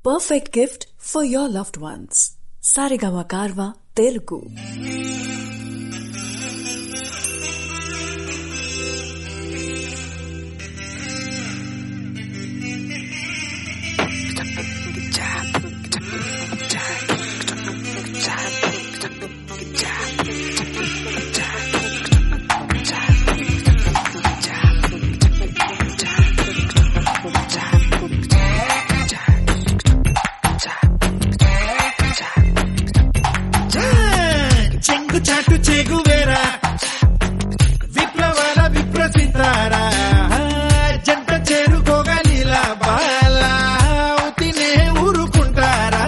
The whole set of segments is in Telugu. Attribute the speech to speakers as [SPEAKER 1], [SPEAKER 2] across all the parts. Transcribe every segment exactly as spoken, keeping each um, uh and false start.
[SPEAKER 1] perfect gift for your loved ones. Saregama Karva Telugu.
[SPEAKER 2] చాటు చెగువేరా విప్లవాల విప్రసితారా జంట చేరుకోగలిలా బాలా తినే ఊరుకుంటారా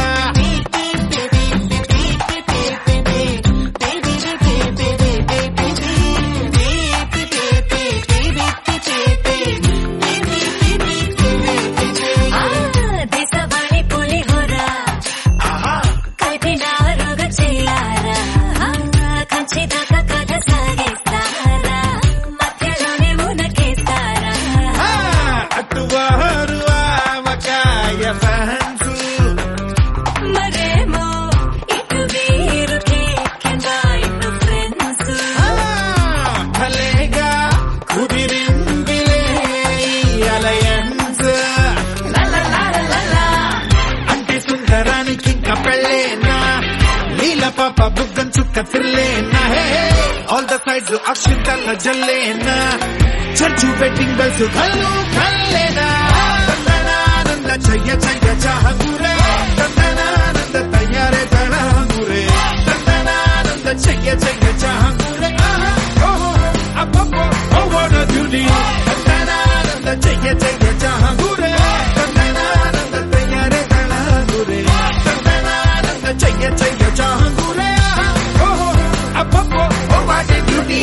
[SPEAKER 2] పాప బుగ్గం చుక్క తిల్లేనా ఆల్ ద సైడ్స్ అక్షిం కళ్ళ జల్లేనా చర్చు బెట్టింగ్ బెల్స్ కళ్ళు కల్లేనా తందనానంద చెయ్య చెయ్య చాహగురే తందనానంద తయారే తడాగురే తందనానంద చెయ్య చెయ్య చాహగురే ఓహో అబ్బబ్బో ఓ వాట్ అ బ్యూటీ తందనానంద చెయ్య చెయ్య చాహగురే తందనానంద తయారే తడాగురే తందనానంద చెయ్య చెయ్య చాహగురే అబ్బబ్బో ఓ వాట్ ఎ బ్యూటీ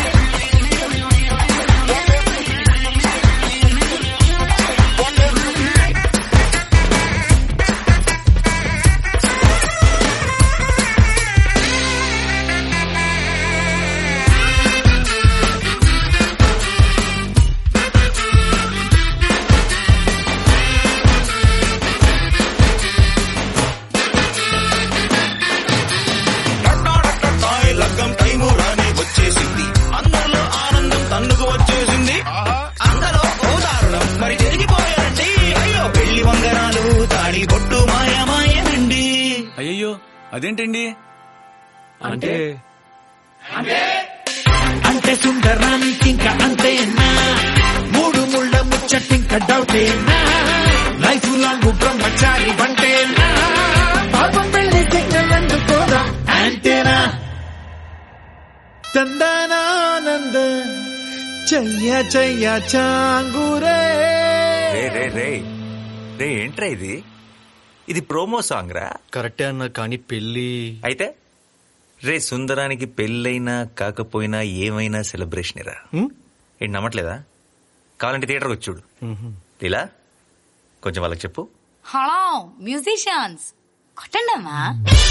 [SPEAKER 3] అయ్యో అదేంటండి
[SPEAKER 2] అంటే అంటే సుందరానికి ఇంకా అంతేనా మూడు ముళ్ళ ముచ్చటింక డౌటేనా లైఫ్ లాంగ్ బ్రహ్మచారి వంటేనా పాపం పెళ్లి సిగ్నల్ అందుకోదా అంటేనా తందనానంద చెయ్య చెయ్య చాంగురే
[SPEAKER 4] రే రే రే రే ఏంట్రా ఇది ఇది ప్రోమో సాంగ్ రా.
[SPEAKER 3] కరెక్టే అన్నా కానీ పెళ్లి
[SPEAKER 4] అయితే రే సుందరానికి పెళ్ళైనా కాకపోయినా ఏమైనా సెలబ్రేషన్ రా. ఏంటి నమ్మట్లేదా? కావాలంటే థియేటర్కి వచ్చి చూడు. ఇలా కొంచెం వాళ్ళకి చెప్పు.
[SPEAKER 5] Hello musicians కొట్టండమ్మా.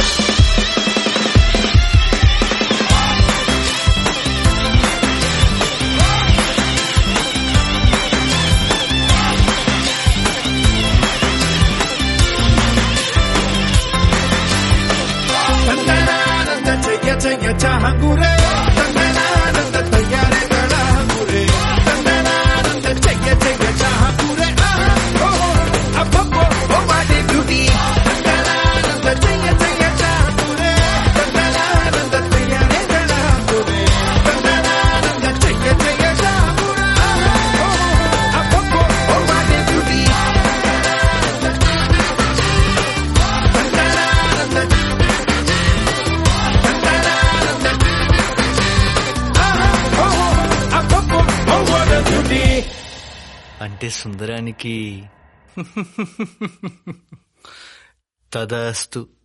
[SPEAKER 2] తందనానంద చెయ్య చెయ్య చాహగురే తందనానంద తయారే తడాగురే తందనానంద చెయ్య చెయ్య చాహగురే ఓహో అబ్బబ్బో ఓ వాట్ ఎ బ్యూటీ తందనానంద చెయ్య చెయ్య చాహగురే తందనానంద తయారే తడాగురే తందనానంద చెయ్య చెయ్య చాహగురే ఓహో అబ్బబ్బో ఓ వాట్ ఎ బ్యూటీ
[SPEAKER 3] అంటే సుందరానికి తదాస్తు.